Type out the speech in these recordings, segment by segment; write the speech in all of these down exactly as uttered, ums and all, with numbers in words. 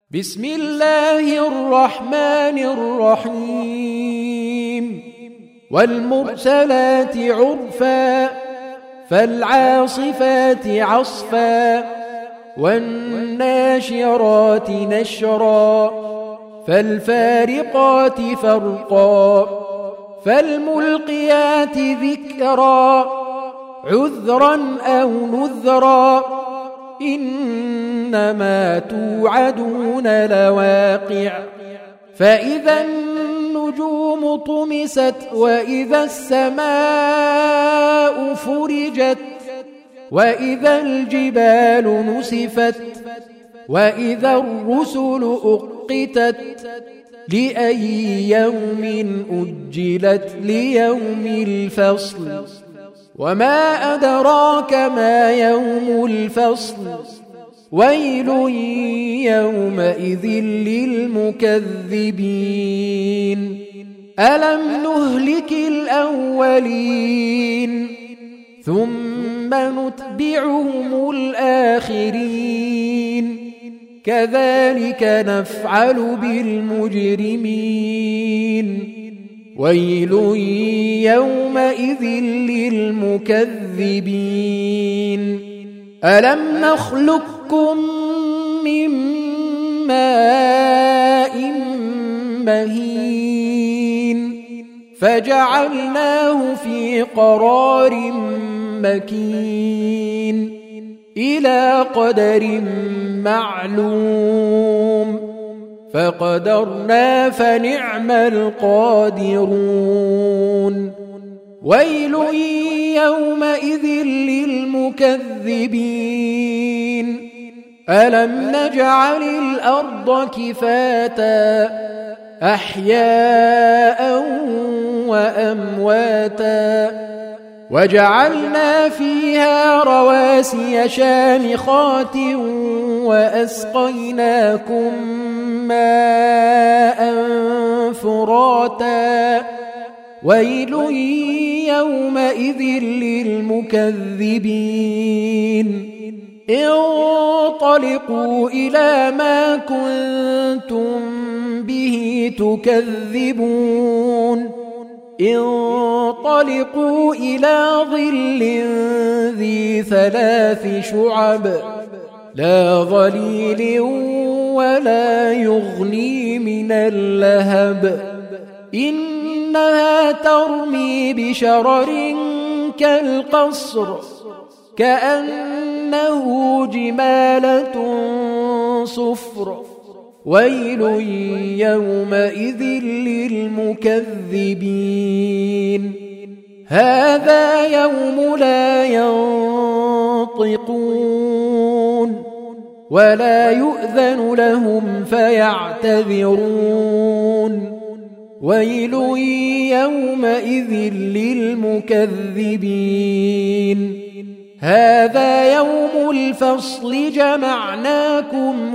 بسم الله الرحمن الرحيم والمرسلات عرفا فالعاصفات عصفا والناشرات نشرا فالفارقات فرقا فالملقيات ذكرا عذرا أو نذرا إنما توعدون لواقع فإذا النجوم طمست وإذا السماء فرجت وإذا الجبال نسفت وإذا الرسل أقتت لأي يوم أجلت ليوم الفصل وما أدراك ما يوم الفصل ويل يومئذ للمكذبين ألم نهلك الأولين ثم نتبعهم الآخرين كذلك نفعل بالمجرمين ويل يومئذ للمكذبين ألم نخلقكم من ماء مهين فجعلناه في قرار مكين إلى قدر معلوم فقدرنا فنعم القادرون ويل يومئذ للمكذبين ألم نجعل الأرض كفاتا أحياء وأمواتا وجعلنا فيها رواسي شامخات وأسقيناكم ماء فراتا ويل يومئذ للمكذبين انطلقوا إلى ما كنتم به تكذبون انطلقوا إلى ظل ذي ثلاث شعب لا ظليل ولا يغني من اللهب إنها ترمي بشرر كالقصر كأنه جمالة صفر ويل يومئذ للمكذبين هذا يوم لا ينطقون ولا يؤذن لهم فيعتذرون ويل يومئذ للمكذبين هذا يوم الفصل جمعناكم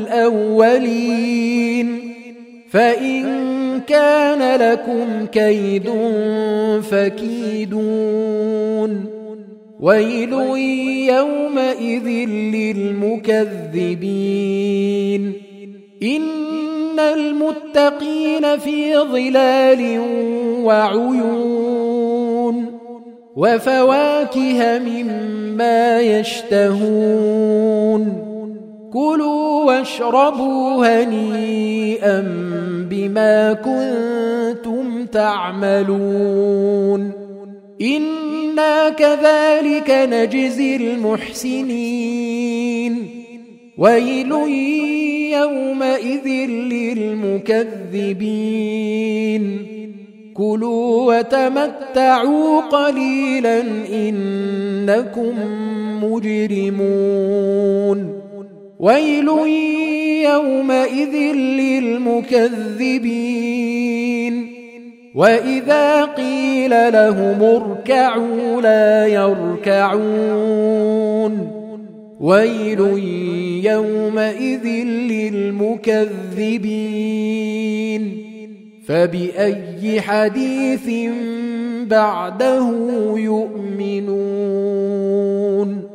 والأولين فإن كان لكم كيد فكيدون ويل يومئذ للمكذبين إن المتقين في ظلال وعيون وفواكه مما يشتهون كلوا واشربوا هنيئا بما كنتم تعملون إنا كذلك نجزي المحسنين ويل يومئذ للمكذبين كلوا وتمتعوا قليلا إنكم مجرمون ويل يومئذ للمكذبين وإذا قيل لهم اركعوا لا يركعون ويل يومئذ للمكذبين فبأي حديث بعده يؤمنون